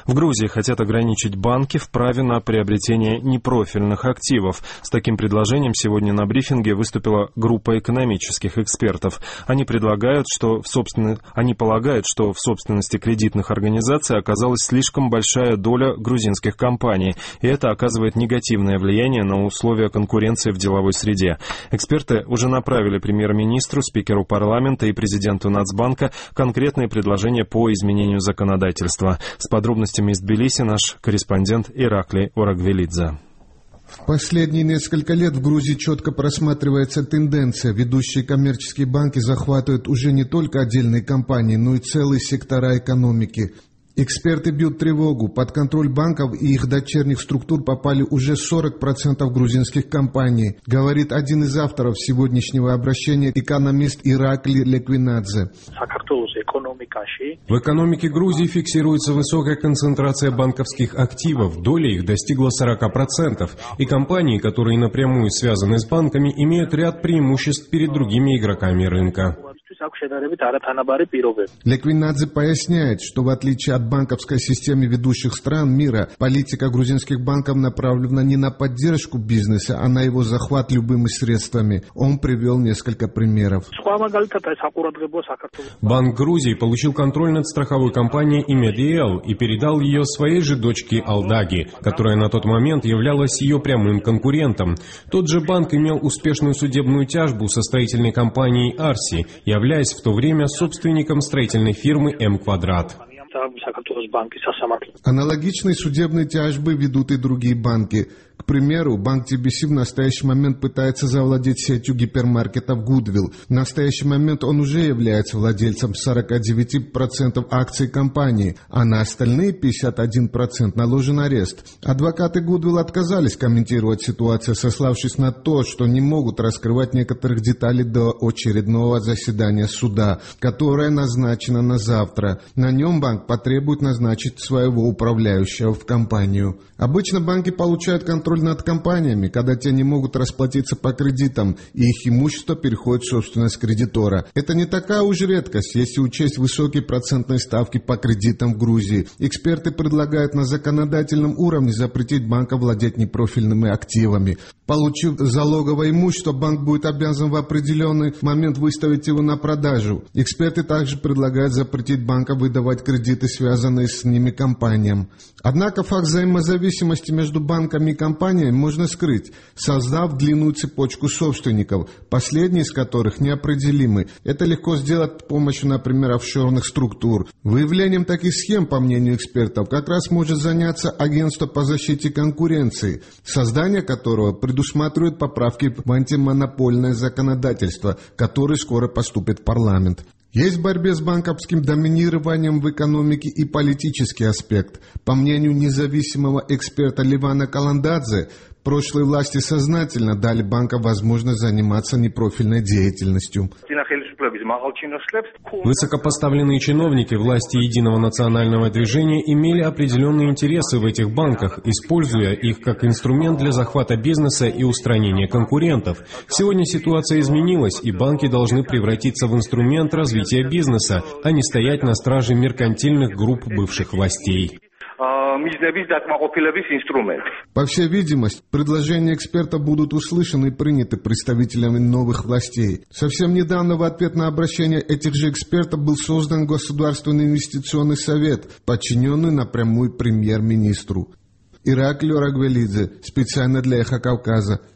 В Грузии хотят ограничить банки в праве на приобретение непрофильных активов. С таким предложением сегодня на брифинге выступила группа экономических экспертов. Они полагают, что в собственности кредитных организаций оказалась слишком большая доля грузинских компаний, и это оказывает негативное влияние на условия конкуренции в деловой среде. Эксперты уже направили премьер-министру, спикеру парламента и президенту Нацбанка конкретные предложения по изменению законодательства. С подробностями из Тбилиси наш корреспондент Ираклий Орагвелидзе. В последние несколько лет в Грузии четко просматривается тенденция. Ведущие коммерческие банки захватывают уже не только отдельные компании, но и целые сектора экономики. Эксперты бьют тревогу. Под контроль банков и их дочерних структур попали уже 40% грузинских компаний, говорит один из авторов сегодняшнего обращения, экономист Ираклий Леквинадзе. В экономике Грузии фиксируется высокая концентрация банковских активов, доля их достигла 40%, и компании, которые напрямую связаны с банками, имеют ряд преимуществ перед другими игроками рынка. Леквинадзе поясняет, что в отличие от банковской системы ведущих стран мира, политика грузинских банков направлена не на поддержку бизнеса, а на его захват любыми средствами. Он привел несколько примеров. Банк Грузии получил контроль над страховой компанией Imedial и передал ее своей же дочке Алдаги, которая на тот момент являлась ее прямым конкурентом. Тот же банк имел успешную судебную тяжбу со строительной компанией Арси, являясь в то время собственником строительной фирмы М-Квадрат. Аналогичные судебные тяжбы ведут и другие банки. К примеру, банк TBC в настоящий момент пытается завладеть сетью гипермаркетов Goodwill. В настоящий момент он уже является владельцем 49% акций компании, а на остальные 51% наложен арест. Адвокаты Goodwill отказались комментировать ситуацию, сославшись на то, что не могут раскрывать некоторых деталей до очередного заседания суда, которое назначено на завтра. На нем банк потребует назначить своего управляющего в компанию. Обычно банки получают контроль над компаниями, когда те не могут расплатиться по кредитам, и их имущество переходит в собственность кредитора. Это не такая уж редкость, если учесть высокие процентные ставки по кредитам в Грузии. Эксперты предлагают на законодательном уровне запретить банкам владеть непрофильными активами. Получив залоговое имущество, банк будет обязан в определенный момент выставить его на продажу. Эксперты также предлагают запретить банкам выдавать кредиты, связанные с ними компаниям. Однако факт взаимозависимости между банками и компаниями можно скрыть, создав длинную цепочку собственников, последние из которых неопределимы. Это легко сделать с помощью, например, офшорных структур. Выявлением таких схем, по мнению экспертов, как раз может заняться Агентство по защите конкуренции, создание которого предусматривает поправки в антимонопольное законодательство, которые скоро поступят в парламент. Есть в борьбе с банковским доминированием в экономике и политический аспект. По мнению независимого эксперта Ливана Каландадзе, прошлые власти сознательно дали банкам возможность заниматься непрофильной деятельностью. Высокопоставленные чиновники власти Единого национального движения имели определенные интересы в этих банках, используя их как инструмент для захвата бизнеса и устранения конкурентов. Сегодня ситуация изменилась, и банки должны превратиться в инструмент развития бизнеса, а не стоять на страже меркантильных групп бывших властей. По всей видимости, предложения экспертов будут услышаны и приняты представителями новых властей. Совсем недавно в ответ на обращение этих же экспертов был создан Государственный инвестиционный совет, подчиненный напрямую премьер-министру. Ираклий Орагвелидзе, специально для «Эхо Кавказа».